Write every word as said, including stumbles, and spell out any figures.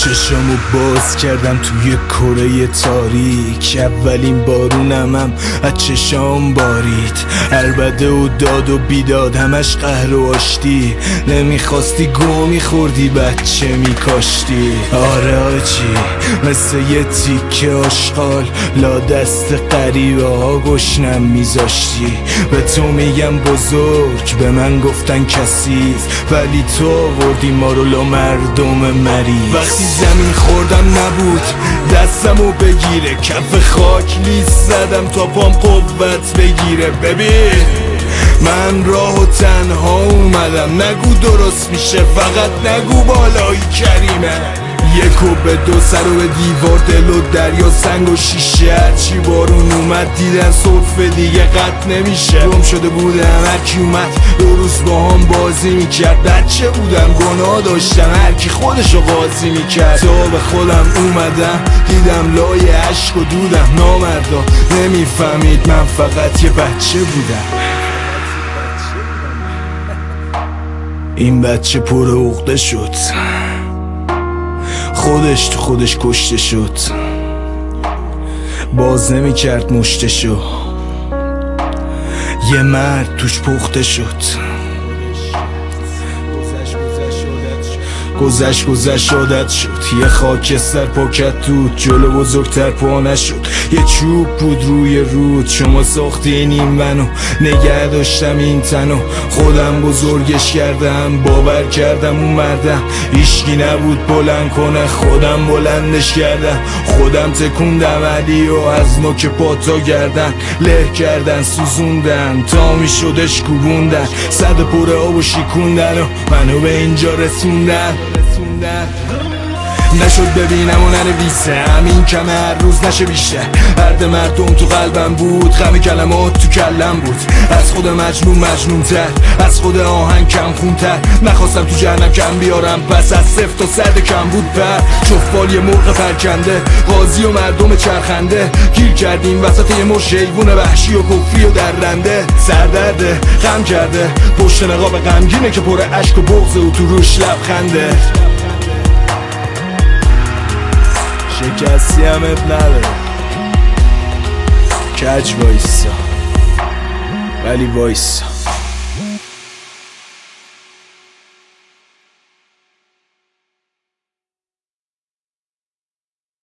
چشامو باز کردم توی کره تاریک، اولین بارونم هم از چشام بارید. عربده و داد و بیداد همش قهر و آشتی، نمیخواستی گو میخوردی بچه میکاشتی. آره آجی مثل یه تیکه آشغال لا دست غریبه ها گشنم میذاشتی. به تو میگم بزرگ، به من گفتن کثیف، ولی تو آوردی ما رو لا مردم مریض. وقتی زمین خوردم نبود دستمو بگیره، کف خاک لیست زدم تا پام قوت بگیره. ببین من راه و تنها اومدم، نگو درست میشه فقط نگو بالایی کریمه. یک و به دو سر و به دیوار دل و دریا سنگ و شیشه، هرچی بارون اومد دیدن صرف دیگه قط نمیشه. گم شده بودم هرکی اومد دو روز با هم بازی میکرد، بچه بودم گناه داشتم هرکی خودشو قاضی میکرد. تا به خودم اومدم دیدم لای عشق و دودم، نامردا نمیفهمید من فقط یه بچه بودم. این بچه پر عقده شد، خودش تو خودش کشته شد، باز نمی کرد مشتشو، یه مرد توش پخته شد. گذشت گذشت عادت شد، یه خاکستر پاکت دود، جلو بزرگتر پا نشد. یه چوب بود روی رود، شما ساختین این منو، نگه داشتم این تنو، خودم بزرگش کردم، باور کردم اومدم، هیچکی نبود بلند کنه، خودم بلندش کردم. خودم تکوندم علی و از نوک پاتا گردن له کردن، سوزوندن تا می شدش کوبوندن، صد پر آب و شیکوندن و منو به اینجا رسوندن. نشد ببینم و ننویسه همین کمه، هر روز نشه بیشتر. درد مردم تو قلبم بود، غم کلمات تو کلم بود، از خود مجنون مجنون تر، از خود آهنگ کم خونتر. نخواستم تو جهنم کم بیارم، پس از صفر تا صد کم بود پر. جفتبال یه مرغ پرکنده، قاضی و مردم چرخنده، گیر کردیم وسط یه مش حیوون وحشی و کفری و درنده. سردرده غم کرده پشت نقاب غمگینه که پر اشک و بغضه و تو روش لبخنده. شکستی هم اب نداره، کج وایسا ولی وایسا.